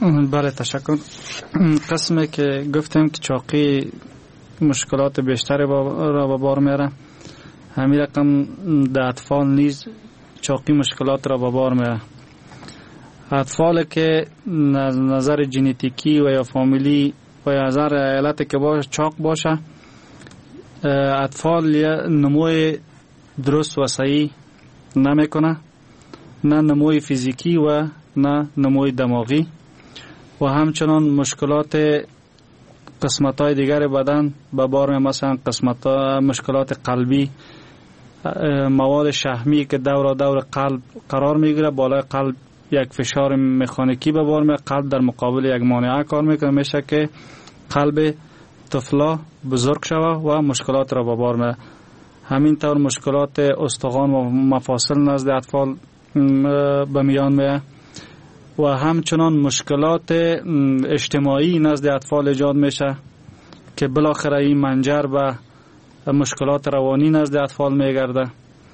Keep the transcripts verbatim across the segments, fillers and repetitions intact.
بله تشکر. قسمی که گفتیم که چاقی مشکلات بیشتری را به بار میاره، همین رقم در اطفال نیز چاقی مشکلات را به بار میاره. اطفال که نظر ژنتیکی و یا فامیلی و یا نظر علت که باشه چاق باشه، اطفال نموی درست و صحیح نمیکنه، نه نموی فیزیکی و نه نموی دماغی، و همچنان مشکلات قسمت های دیگر بدن به بار میاره، مثلا قسمت مشکلات قلبی، مواد شحمی که دور دور قلب قرار میگیره، بالای قلب یک فشار مکانیکی به بار میاره، قلب در مقابل یک مانعه کار میکنه، میشه که قلب طفلا بزرگ شوه و مشکلات را به بار میاره. همینطور مشکلات استخوان و مفاصل نزد اطفال به میان میاد و همچنان مشکلات اجتماعی نزد اطفال ایجاد میشه که بالاخره این منجر به مشکلات روانی نزد اطفال میگرده.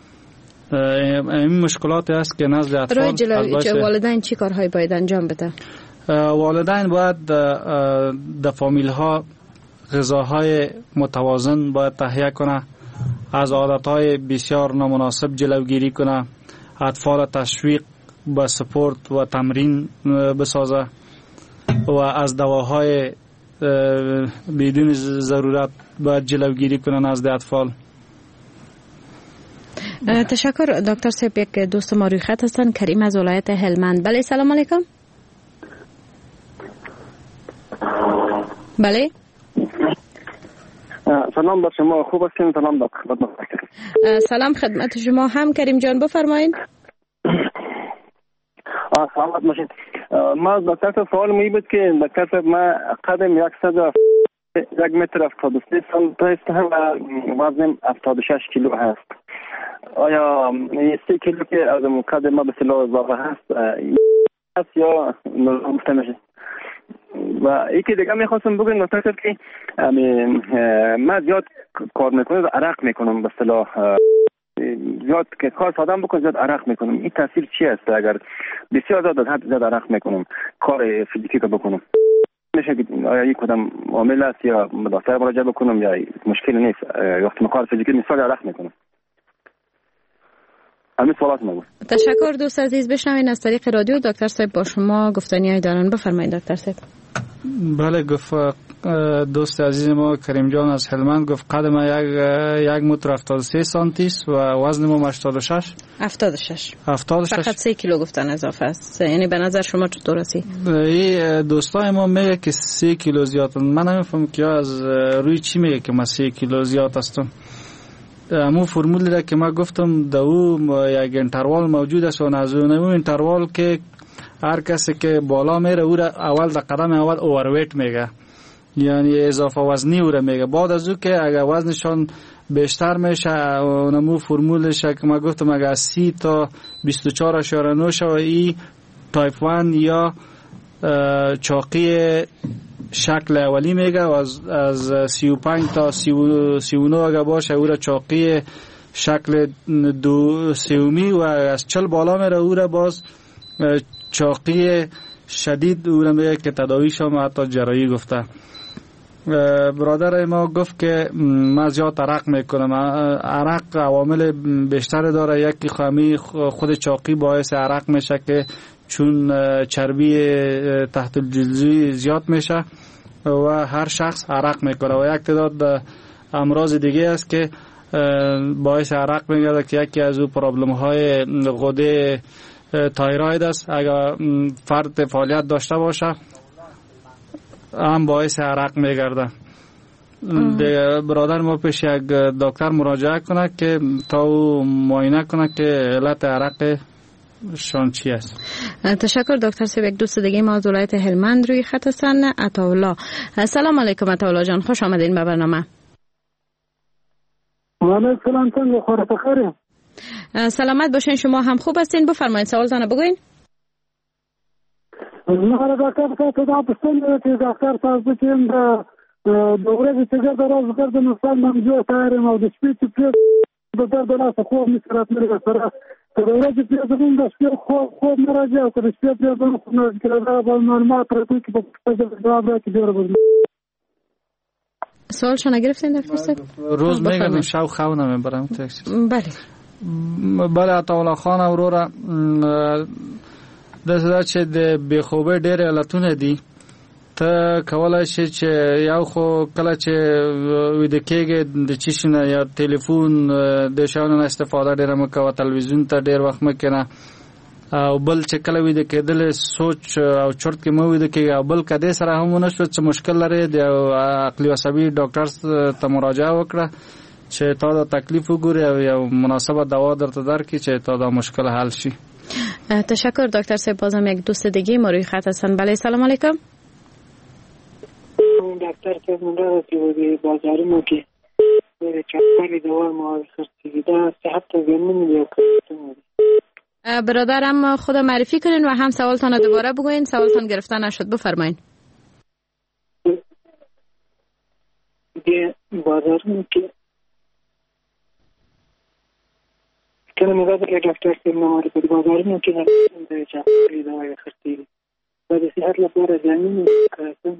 این مشکلاتی است که نزد اطفال جلو والدین چی کارهایی باید انجام بده؟ والدین باید در فامیل ها غذاهای متوازن باید تهیه کنه، از عادتهای بسیار نامناسب جلوگیری کنه، اطفال تشویق به سپورت و تمرین بسازه و از دواهای بدون ضرورت باید جلوگیری کنه نزد اطفال. تشکر دکتر صاحب. یک دوست ما روی خط هستن، کریم از ولایت هلمند. بله سلام علیکم. بله سلام بر شما، خوب هستین؟ سلام دکتر. سلام خدمت شما هم کریم جان، بفرمایید. آه سلامت باشید. ما دکتر سوال می بود که دکتر ما قدم صد یک متر هفتاد و سه سانتی هستم و وزنم هفتاد و شش کیلو هست. آیا سه کیلو که از قدم ما به اصطلاح اضافه هست است یا گفته میشه؟ و یکی دیگه میخواستم بگم دکتر که من زیاد کار میکنم و عرق میکنم، به اصطلاح زیاد که کار ساده بکنم زیاد عرق میکنم. این تاثیر چی است اگر بسیار زیاد حد زیاد عرق میکنم کار فیزیکی که بکنم؟ میشه که آیا یک کدام عامل است یا دکتر مراجعه بکنم یا مشکل نیست؟ وقتی کار فیزیکی مثال عرق میکنم. همین سوالات ما بود. تشکر دوست عزیز. بشنوین از طریق رادیو دکتر صاحب با شما گفتنیای دارن. بفرمایید دکتر صاحب. بله گفت دوست عزیز ما کریم جان از هلمند، گفت قد ما یک یک متر هفتاد و سه سانتی است و وزن ما هشتاد و شش. هفتاد و شش. هفتاد و شش. فقط سه کیلو گفتن اضافه است. یعنی به نظر شما چطور است؟ این دوستای ما میگه که سه کیلو زیاد. من نمیفهمم که از روی چی میگه که ما سه کیلو زیاد هستم. امو فرمولی را که ما گفتم در او یک انتروال موجود است و از اون انتروال که هر کسی که بالا میره او را اول در قدم اول اوورویت میگه، یعنی اضافه وزنی او را میگه. بعد از او که اگر وزنشان بیشتر میشه اونمو فرمولش که ما گفتم اگر سی تا بیست و چهار اشاره نه شو ای تایپ ون یا چاقی شکل اولی میگه و از, از سی و پنج تا سی و نه اگر باشه او را چاقی شکل دو سیومی و از چل بالا میره او را باز چاقی شدید او را میگه که تداویش هم حتی جراحی گفته. برادر ما گفت که من زیاد عرق میکنم. عرق عوامل بیشتر داره. یکی خامی خود چاقی باعث عرق میشه که چون چربی تحت الجلدی زیاد میشه و هر شخص عرق میکنه و یک تعداد امراض دیگه است که باعث عرق میگرده که یکی از او پرابلم های غده تایروید است. اگر فرد فعالیت داشته باشه هم باعث عرق میگرده. برادر ما پیش یک دکتر مراجعه کنه که تا او معاینه کنه که علت عرق شان چی است. تشکر دکتر صاحب. یک دوست دیگه ما از ولایت هلمند روی خط هستن، عطاالله. سلام علیکم عطاالله جان، خوش آمدین به برنامه. و علیکم سلام. تنگ خور بخیر. سلامت باشین. شما هم خوب هستین؟ بفرمایید سوالتون رو بگوین. ما دکتر صاحب دا پسند چې دکتر صاحب چې د دوره چې څنګه دراز کړم نو سم منځو تارم او د شپې چې د درد لا څه خو می سره تر سره دوره چې پیازمون د شپې خوب خوب نه راځي او که د شپې پیازمون خوب نه راځي که دا به معلومات راکوي که په پښتو جواب راکړي ډېره به سوالشو نگرفتین دکتر صاحب؟ روز میگردم شو خو نمیبرم تاکسی. بله بله عطاالله خان اورورا دسته چې د بېخوبۍ ډېرې علتونه دي. ته کولای شي چې یو خو کله چې ویده کېږې د څه شي نه یا تلیفون د شیانو نه استفاده ډېره مه کوه، تلویزیون ته ډېر وخت مه کښېنه، او بل چې کله ویده کېدلې سوچ او چرت کې مه ویده کېږي، او بل که دې سره هم ونه شوه چې مشکل لرې د عقلي عصبي ډاکټر ته مراجعه وکړه چې تا دا تکلیف وګوري او یو مناسبه دوا درته درکړي چې تا دا مشکل حل شي. تشکر دکتر صاحب. بازم یک دوست دیگه ما روی خط هستن. بله سلام علیکم. دکتر صاحب من را رسیدی بازاری ما که چند دوا ما خرچیدی دا صحت تا زمین یا کردن. برادرم خود معرفی کنین و هم سوالتان دوباره بگوین. سوالتان گرفته نشد، بفرمایین. دیگه بازاری که کنه میگه که دکتر صاحب نماره کنی بازاری ما که در چند دوا خرچیدی و دا صحت لپاره زمین کردن.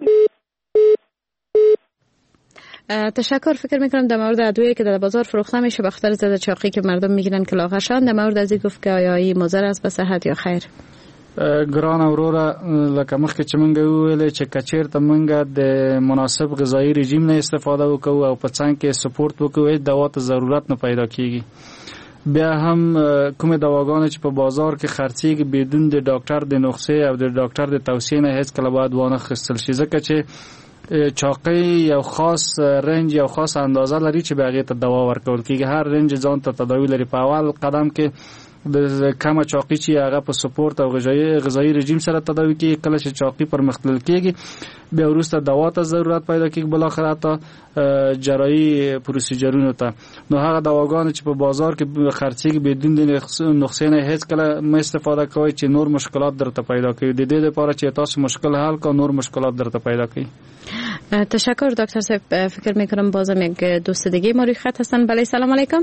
تشکر. فکر میکنم در مورد ادویه‌ای که در بازار فروخته میشه به خاطر ضد چاقی که مردم میگیرن که لاغرشان، در مورد از این گفت که آیا این مضر است به صحت یا خیر؟ ګران اورورا لکه مخکې چې مونږ ویلې چې کچیرته مونږ د مناسب غذایی رژیم نه استفاده وکړو او په څنګ کې سپورت وکړو، دوا ته ضرورت نه پیدا کیږي. بیا هم کومه دواګانې چې په بازار کې خرڅېږي بدون د ډاکټر د نسخې او د ډاکټر د توصیې نه هیڅ کله باید وانه خرڅل شي، ځکه چې چاقی یو خاص رنج یو خاص اندازه لري چې به هغې ته دوا ورکول کېږي. هر رنج ځان ته تداوی لري. په اول قدم کې د کمه چاقی چې هغه په سپورت او غذایی غذایی رژیم سره تداوی کېږي. کله چې چاقی پرمختلل کېږي بیا وروسته دوا ته ضرورت پیدا کېږي، بالاخره حتی جراحي پروسیجرونو ته. نو هغه دواګانې چې په بازار کې خرڅېږي بدون د نسخې نه هیڅ کله مه استفاده کوئ چې نور مشکلات درته پیدا کوي. د دې لپاره چې تاسو مشکل حل کړئ نور مشکلات درته پیدا کوي. تشکر دکتر صاحب. فکر میکنم بازم یک دوست دیگه ما روی خط هستن. بله سلام علیکم.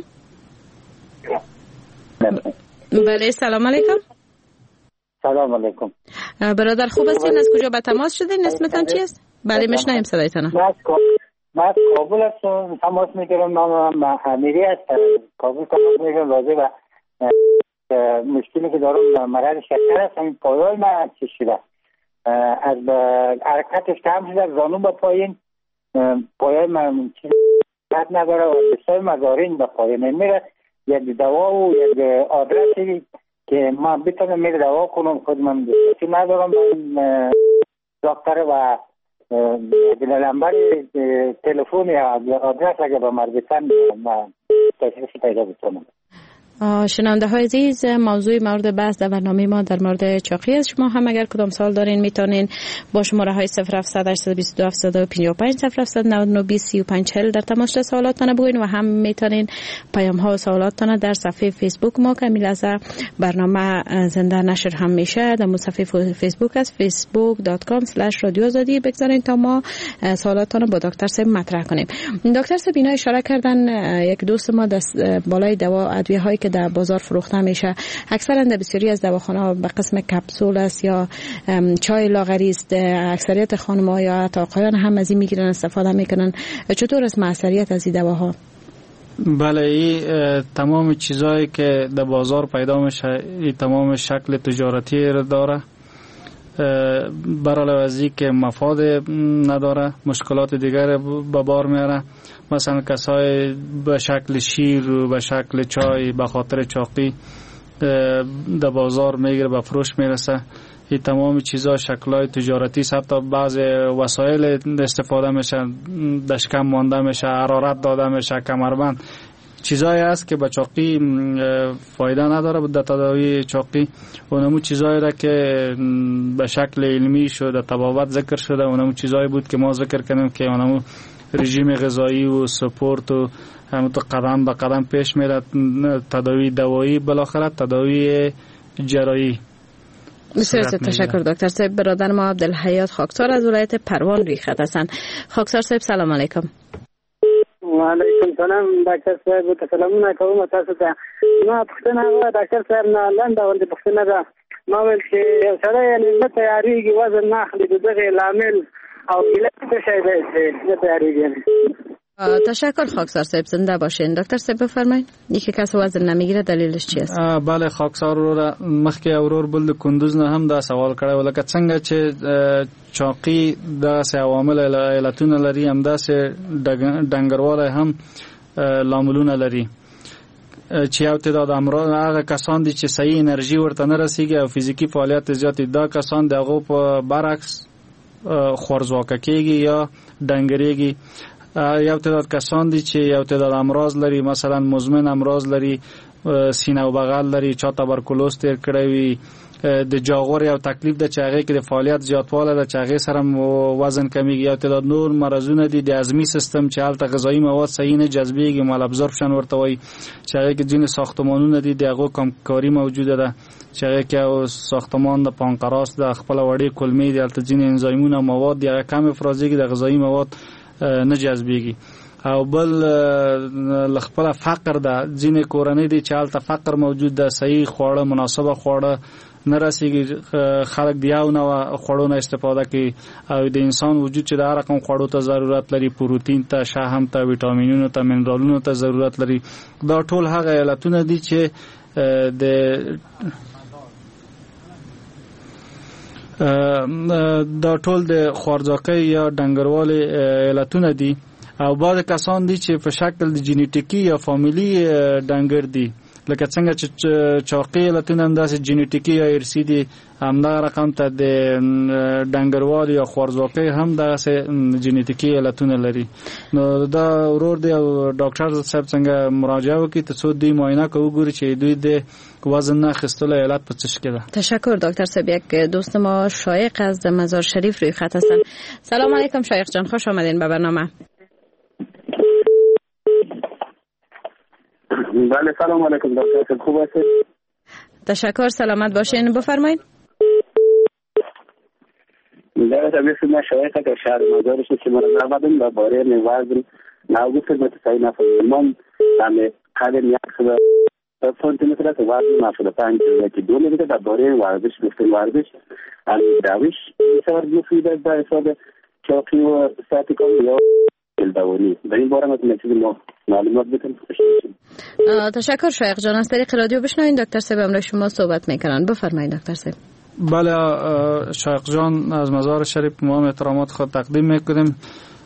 بله سلام علیکم. سلام علیکم. برادر خوب هستین؟ از کجا به تماس شدین؟ اسمتان چی است؟ بله میشنویم صدایتان. من از کابل هستم تماس میگیرم. من امیری هستم کابل تماس میگیرم راجع به مشکلی که دارم مرض شکر هستم. پایای من چی شده از حرکتش کم شده، زانو به پایین پایای من چیزی بد نداره و بسیار مزارین به پایین میره. یک دوا و یک آدرسی که من بتونم میره دوا کنم خود من بسیاری ندارم. من دکتر و نمبر تلفن یا آدرس اگر به مربوطن من تشریف پیدا بتونم. شنونده های عزیز، موضوع مورد بحث در برنامه ما در مورد چاقی است. شما هم اگر کدام سوال دارین میتونین با شماره های صفر هفتصد هشتصد و بیست و دو هفتصد و پنجاه و پنج صفر هفتصد و نود و نه بیست سی و پنج چهل در تماس سوالاتتان بگوین و هم میتونین پیام ها و سوالاتتان در صفحه فیسبوک ما که میلازه برنامه زنده نشر هم میشه در صفحه فیسبوک است facebook dot com slash رادیو آزادی بگذارین تا ما سوالاتتان با دکتر صاحب مطرح کنیم. دکتر صاحب اینا اشاره کردن یک دوست ما دست بالای دوا ادویه هایی که در بازار فروخته میشه اکثرا در بسیاری از دواخانه‌ها به قسم کپسول است یا چای لاغری است. اکثریت خانم‌ها یا حتی آقایان هم از این میگیرن استفاده میکنن. چطور است موثریت از این دواها؟ بله این تمام چیزایی که در بازار پیدا میشه این تمام شکل تجارتی را داره. برای لحاظی که مفاد نداره مشکلات دیگر به بار میاره. مثلا کسای به شکل شیر و به شکل چای به خاطر چاقی در بازار میگیره به فروش میرسه. این تمام چیزا شکلای تجارتی است. حتی بعض وسایل استفاده میشه، دشکم مانده میشه، حرارت داده میشه، کمربند، چیزایی است که به چاقی فایده نداره. در تداوی چاقی اونمو چیزایی را که به شکل علمی شده تبابت ذکر شده اونمو چیزایی بود که ما ذکر کردیم که اونمو رژیم غذایی و سپورت و همونطور قدم به قدم پیش میره. تداوی دوایی بالاخره تداوی جراحی. بسیار تشکر دکتر صاحب. برادر ما عبدالحیات خاکسار از ولایت پروان روی خط هستند. خاکسار صاحب سلام علیکم. وعلیکم سلام ډاکټر صاحب ته سلامونه کوم تاسو ته. ما پوښتنه وکړه ډاکټر صاحب نه لنډه ولې پوښتنه ده. ما ویل چې یو سړی یعنې نه تیارېږي وزن نه اخلي د دغې لامل او علت څه شی دی چې نه تیارېږي؟ تشکر خاکسار صاحب، زنده باشین. دکتر صاحب بفرمایید یکی کس وزن نمیگیره دلیلش چی است؟ بله خاکسار رو مخکې اورور بل د کندوز نه هم دا سوال کړی ولکه څنګه چې چاقي داسې عوامل علتونه لري همداسې ډنګروالی هم لاملونه لري چې یو تعداد امراض هغه کسان دي چې صحیح انرژي ورته نه رسیږي او فزیکی فعالیت زیات دا کسان د هغو په برعکس خوارځواکه کېږي یا ډنګرېږي. یو تعداد کسان دي چې یو تعداد امراض لري، مثلا مزمن امراض لري، سینه او بغل لري، چا تبرکلوز تیر کړی وي، د جاغور یو تکلیف ده چې هغه کې د فعالیت زیاتواله ده چې هغه سره وزن کمیږي. یو تعداد نور مرزونه دي د هضمي سیستم چې هلته غذایي مواد صحیح نه جذبېږي، مال ابزورپشن ورته وایي، چې هغه کې ځینې ساختمانونه دي د هغو کمکاري موجوده ده چې هغه کې او ساختمان د پانکراس د خپل وړې کلمې دي، هلته ځینې انزایمونه مواد دي هغه کم افرازېږي، د غذایي مواد نه جذبېږي. او بل لخپله فقر ده، ځینې کورنۍ دي چې هلته فقر موجود ده، صحیح خواړه مناسبه خواړه نه رسیږي، خلک د یو نوع خوړو نه استفاده کوي او د انسان وجود چې د هر رقم خوړو ته ضرورت لري، پروتین ته، شحم ته، ویټامینونو ته، منرالونو ته ضرورت لري. دا ټول هغه علتونه دي چې د دا ټول د خوارځواکۍ یا ډنګروالي علتونه دي. او بعض کسان دي چې په شکل د جینیټیکي یا فامیلی ډنګر دي، لکه څنګه چې چاقي علتونه هم داسې جینیټیکي یا ارثي دي، همدغه رقم ته د ډنګروالي یا خوارځواکۍ هم داسې جینیټیکي علتونه لري. نو دا ورور دی او ډاکټر صاحب څنګه مراجعه وکړي ترڅو دوی معاینه کوي وګوري چې دوی د وزن نه اخیستلو علت په څه کې ده. تشکر دکتر صاحب. یک دوست ما شایق از مزار شریف روی خط هستن. سلام علیکم شایق جان، خوش آمدین به برنامه. بله سلام علیکم دکتر، خوب هستید؟ تشکر، سلامت باشین، بفرمایید. در طبیعت من شایقه که شهر مزارش که من آمدم و باره وزن نوگو خدمت صحیح نفرد من همه قدم یک سده سانتی متر است، وزن نفرد پنج که دو میده در باره ورزش گفتن ورزش از دویش بسیار مفید است در حساب چاقی و ساعتی کام یا دلدوانی. در این باره مثلا چیزی ما معلومات بکنم خوش میشیم. تشکر شایق جان. از طریق رادیو بشنوین دکتر صاحب امروز شما صحبت میکنن. بفرمایید دکتر صاحب. بله شایق جان، از مزار شریف ما احترامات خود تقدیم میکنیم.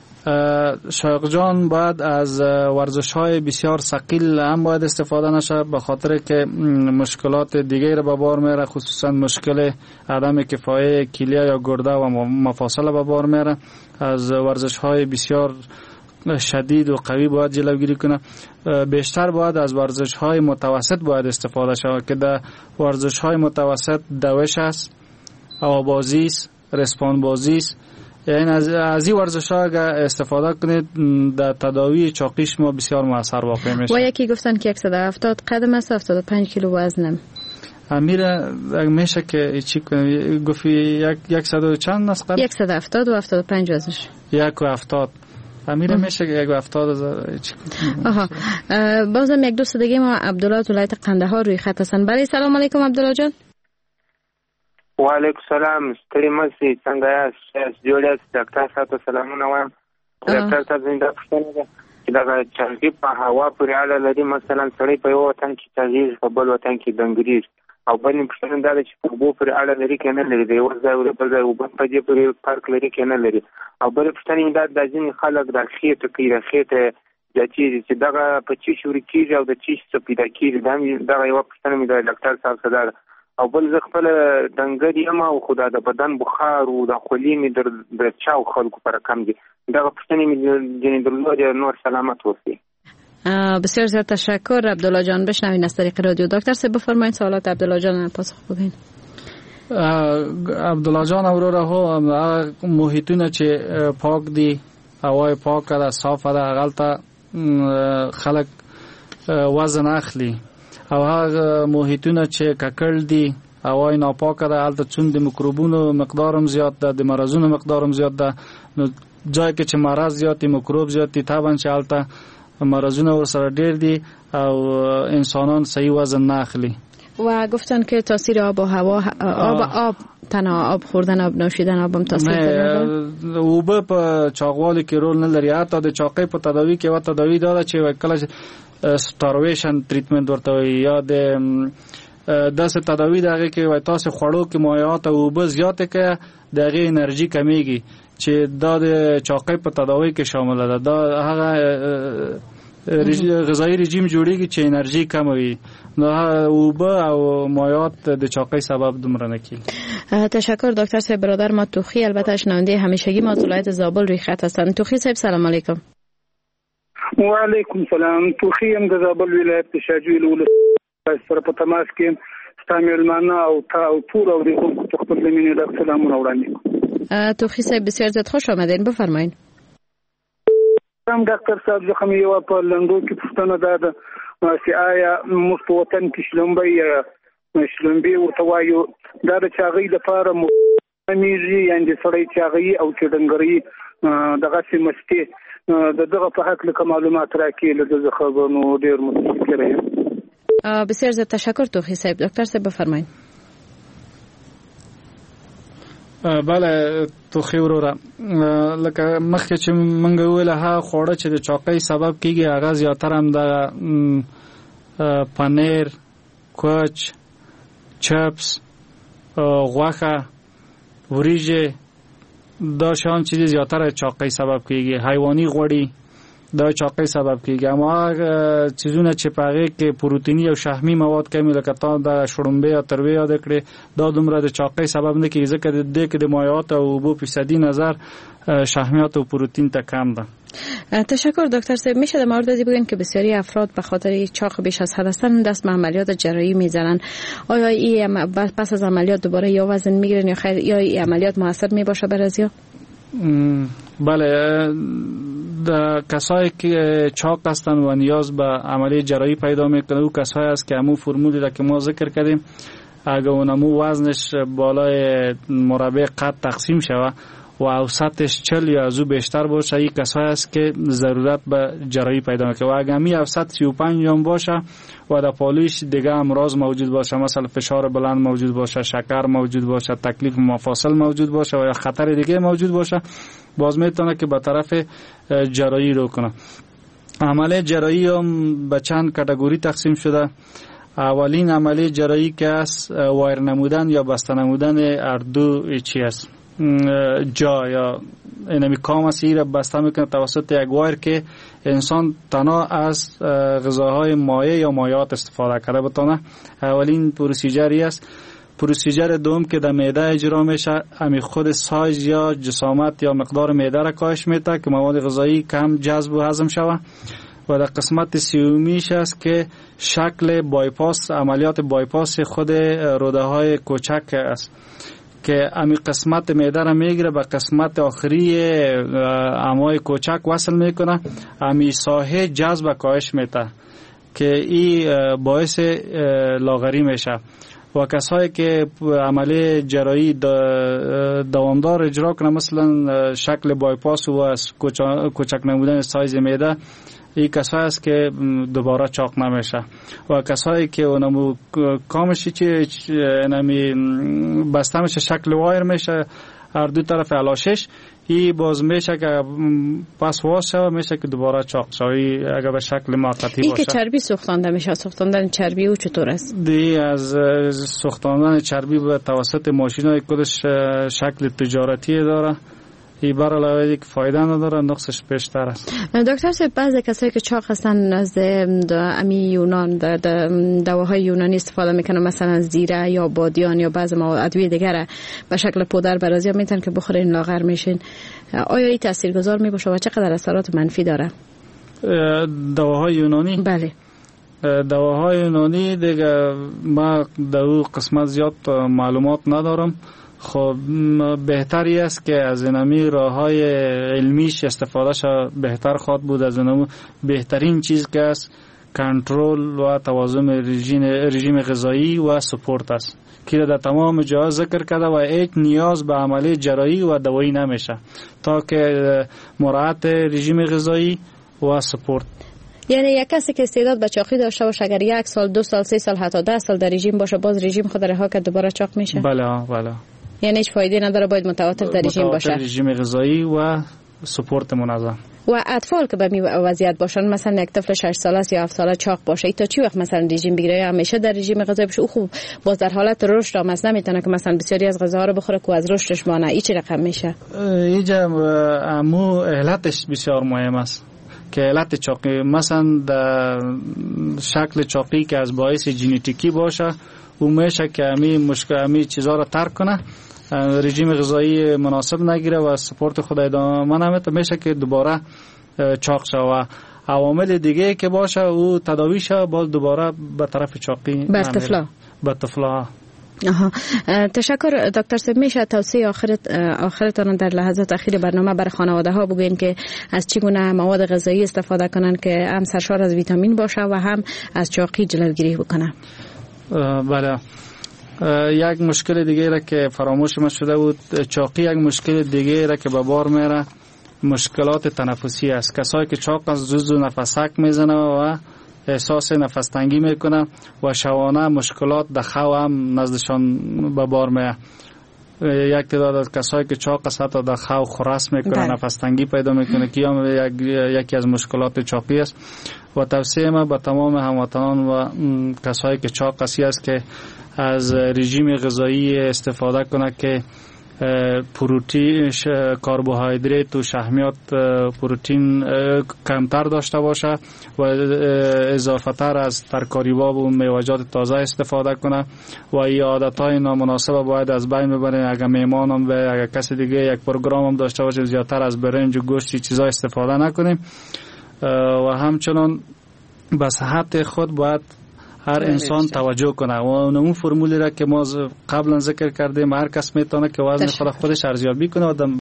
شایق جان باید از ورزش های بسیار ثقیل هم باید استفاده نشه، به خاطر که مشکلات دیگه را به بار میاره، خصوصا مشکل عدم کفایه کلیه یا گرده و مفاصل به بار میاره. از ورزش های بسیار شدید و قوی باید جلوگیری کنه. بیشتر باید از ورزش های متوسط باید استفاده شود که در ورزش های متوسط دوش است، آوازی است، رسپان بازی است. یعنی از از این ورزش ها اگر استفاده کنید در تداوی چاقیش ما بسیار موثر واقع میشه. و یکی گفتن که صد و هفتاد قدم است، هفتاد و پنج کیلو وزنم. امیر میشه که چی کنی گفتی یک صد و چند است قدم؟ صد و هفتاد و هفتاد و پنج وزنش. یک و هفتاد. امیر میشه که یک و هفتاد چی کنی؟ آها. بازم یک دوست دیگه ما عبدالله از ولایت قندهار روی خط هستن. بله سلام علیکم عبدالله جان. و علیکم سلام، ستړي مسی څنګه یاست؟ جوړ یاست؟ ډاکټر صاحب ته سلامونه وایم. ډاکټر صاحب زنده پوښتنه ده چې دا چرګي په هوا پورې اړه لري، مثلا سړی په یو وطن کې چرګي په بل وطن کې ډنګري، او بل پوښتنه دا ده چې په اوبو پورې اړه لري که نه لري، د یو ځای ور بل ځای اوبه په دې پورې فرق لري که نه لري. او بل پوښتنه دا د ځینې خلک د خېټه کوي، د خېټه زیاتېږي چې دغه په چی شوري کېږي او د چی څه پیدا کېږي. دا دغه یوه پوښتنه مې د ډاکټر صاحب څخه ده. او بل زه خپل ډنګر یم او خو دا د بدن بخار او د خولې مې د چاو خلکو پر کم دي. دغه پوښتنې مې ځینې درلودې، نور سلامت اوسئ. بسیار زیاد تشکر عبدالله جان. بشنوین از طریق رادیو. دکتر صاحب بفرمایید سوالات عبدالله جان پاسخ بدین. عبدالله جان اوروره ها محیطونه چې پاک دي، هوای پاک ده، صاف ده، هغلته خلک وزن اخلي. او هغه محیطونه چې ککړ دي، هوای ناپاکه ده، هلته چون د میکروبونو مقدارم زیات ده، د مرضونو مقدارم زیات ده. نو جای که چې مرض زیات دي، میکروب زیات دي، طبعا چې هلته مرضونه ورسره ډیر دي او انسانان صحیح وزن نه اخلي. و گفتن که تاثیر آب و هوا آب آب تنها آب خوردن آب نوشیدن آب هم تاثیر داره. اوبه په چاغوالي کې رول نه لري. حتی د چاقۍ په تداوی کې و تداوی دا چې کله سټارویشن ټریټمنټ ورته وي یا د داسې تداوی دغه کې وای تاسو خوړو کې مایعات او اوبه زیاته کې دغه انرژي کمیږي چې دا د چاقۍ په تداوی کې شامل ده. دا هغه غذایی رژیم جوړیږي چې انرژي کم وي. نو اوبه او مایعات د چاقۍ سبب دومره نه کیږي. تشکر دکتر صاحب. برادر ما توخی البته شنونده همیشگی ما ولایت زابل روی خط هستند. توخی صاحب سلام علیکم. و علیکم سلام. توخی هم د زابل ولایت شاجوی ولایت سره په تماس کې استعمال معنا او تا او پور او د خپل زمینه د سلامونه وړاندې. توخی صاحب بسیار زیات خوش آمدین. بفرمایید. سلام ډاکټر صاحب. زه هم یو په لندو کې پوښتنه ده چې آیا موږ په وطن کې شلومبۍ شلومبۍ ورته وایو دا د چاغۍ لپاره میږي یعنې سړی چاغۍ او چې ډنګرۍ دغسې مستې د دغه په هکله که معلومات راکړي له ده څخه به نو ډېر متشکره یم. بسیار زیات تشکر توخی صاحب. دکتر صاحب بفرمایید. بله توخی وروره لکه مخکې چې موږ وویل هغه خواړه چې د چاقۍ سبب کیږي هغه زیاتره هم د پنیر، کوچ، چپس، غوښه، وریژې دا شان چیزی زیاتره چاقۍ سبب کیږي. حیواني غوړي دا چاقۍ سبب کیږي. اما چیزونه چې په هغې کې پروتیني او شحمي مواد کمی لکه تا د شړومبې یا تروې یاد کړې دا دومره د چاقۍ سبب نه کیږي ځکه د دې کې د مایعات او اوبو فیصدي نظر شحمیات و پروتین تا کم ده. تشکر دکتر صاحب. میشه در مورد بگوین که بسیاری افراد به خاطر چاق بیش از حد هستن دست به عملیات جراحی میزنن. آیا این پس از عملیات دوباره یا وزن میگیرن یا خیر یا این عملیات موثر میباشه برازیا؟ بله د کسایی که چاق هستن و نیاز به عملیات جراحی پیدا میکنه او کسایی است که همون فرمولی را که ما ذکر کردیم اگه اونمو وزنش بالای مربع قد تقسیم شوه و اوسطش چل یا از او بیشتر باشه این کسایی است که ضرورت به جراحی پیدا میکنه. و اگه همی اوسط سی و پنج هم باشه و در پالوش دیگه امراض موجود باشه مثلا فشار بلند موجود باشه، شکر موجود باشه، تکلیف مفاصل موجود باشه و یا خطر دیگه موجود باشه باز میتونه که به طرف جراحی رو کنه. عملیات جراحی هم به چند کاتگوری تقسیم شده. اولین عملیات جراحی که است وایر نمودن یا بسته نمودن هر دو چی است جا یا اینمی کام است را بسته میکنه توسط یک وایر که انسان تنها از غذاهای مایع یا مایعات استفاده کرده بتونه. اولین پروسیجری است. پروسیجر دوم که در معده اجرا میشه امی خود سایز یا جسامت یا مقدار معده را کاهش میده که مواد غذایی کم جذب و هضم شوه. و در قسمت سیومیش است که شکل بایپاس عملیات بایپاس خود روده های کوچک است که امی قسمت معده را میگیره به قسمت آخری امعای کوچک وصل میکنه. امی ساحه جذب کاهش میده که این باعث لاغری میشه. و کسایی که عملی جراحی دوامدار اجرا کنه مثلا شکل بایپاس و کوچک نمودن سایز معده این کسایی است که دوباره چاق نمیشه. و کسایی که اونمو کامشی چه نمی بسته میشه شکل وایر میشه هر دو طرف علاشش این باز میشه که پس واس شوه میشه که دوباره چاق شوه اگر به شکل موقتی باشه. این که چربی سوختانده میشه سوختاندن چربی او چطور است؟ دی از سوختاندن چربی به توسط ماشینای خودش شکل تجارتی داره. این برای علاوه یک فایده نداره نقصش بیشتر است. دکتر صاحب بعضی کسایی که چاق هستن از امی یونان در دواهای یونانی استفاده میکنن مثلا زیره یا بادیان یا بعضی مواد ادویه دیگه به شکل پودر برازیا میتونن که بخورین لاغر میشین. آیا این تاثیرگذار میباشه و چقدر اثرات منفی داره؟ دواهای یونانی؟ بله. دواهای یونانی دیگه ما در اون قسمت زیاد معلومات ندارم. خب بهتری است که از اینمی راه های علمیش استفاده شد بهتر خواهد بود. از اینمی بهترین چیز که است کنترل و توازن رژیم رژیم غذایی و سپورت است که در تمام جاها ذکر کرده و هیچ نیاز به عملی جراحی و دوایی نمیشه تا که مراعات رژیم غذایی و سپورت. یعنی یک کسی که استعداد به چاقی داشته باشه اگر یک سال دو سال سه سال حتی ده سال در رژیم باشه باز رژیم خود رها کرد دوباره چاق میشه؟ بله بله. یعنی هیچ فایده نداره، باید متواتر در رژیم باشه. متواتر رژیم غذایی و سپورت منظم. و اطفال که به می وضعیت باشن، مثلا یک طفل شش ساله است یا هفت ساله چاق باشه، تا چی وقت مثلا رژیم بگیره؟ همیشه در رژیم غذایی باشه؟ او خوب باز در حالت رشد هم مثلا نمیتونه که مثلا بسیاری از غذاها رو بخوره که از رشدش مانع. این چه رقم میشه؟ اینجا امو علتش بسیار مهم است که علت چاقی مثلا در شکل چاقی که از باعث ژنتیکی باشه او میشه که همین مشکل همین چیزا رو ترک کنه، رژیم غذایی مناسب نگیره و سپورت خود ادامه نمیده، میشه که دوباره چاق شه و عوامل دیگه که باشه او تداوی شه باز دوباره به طرف چاقی بر طفلا به طفلا. آها، تشکر دکتر صاحب. میشه توصیه آخرت آخرتان در لحظات اخیر برنامه برای خانواده ها بگین که از چگونه مواد غذایی استفاده کنن که هم سرشار از ویتامین باشه و هم از چاقی جلوگیری بکنه؟ بله، یک مشکل دیگه را که فراموش ما شده بود، چاقی یک مشکل دیگه را که به بار میره مشکلات تنفسی است. کسایی که چاق از جزو نفسک میزنه و احساس نفس تنگی میکنه و شبانه مشکلات در خو هم نزدشان به بار میره. یک تعداد از کسایی که چاق است حتی در خو خراس میکنه، نفس تنگی پیدا میکنه که هم یک یکی از مشکلات چاقی است. و توصیه ما به تمام هموطنان و کسایی که چاق است که از رژیم غذایی استفاده کنه که پروتئین، کربوهیدرات و شحمیات پروتئین کمتر داشته باشه و اضافه تر از ترکاری‌ها و میوه‌جات تازه استفاده کنه و این عادت‌های نامناسب باید از بین ببریم. اگر مهمان هم و اگر کسی دیگه یک پروگرام هم داشته باشه زیادتر از برنج و گوشت چیزا استفاده نکنیم و همچنان به صحت خود باید هر انسان توجه کنه و اون فرمولی را که ما قبلا ذکر کردیم هر کس میتونه که وزن خود خودش ارزیابی کنه و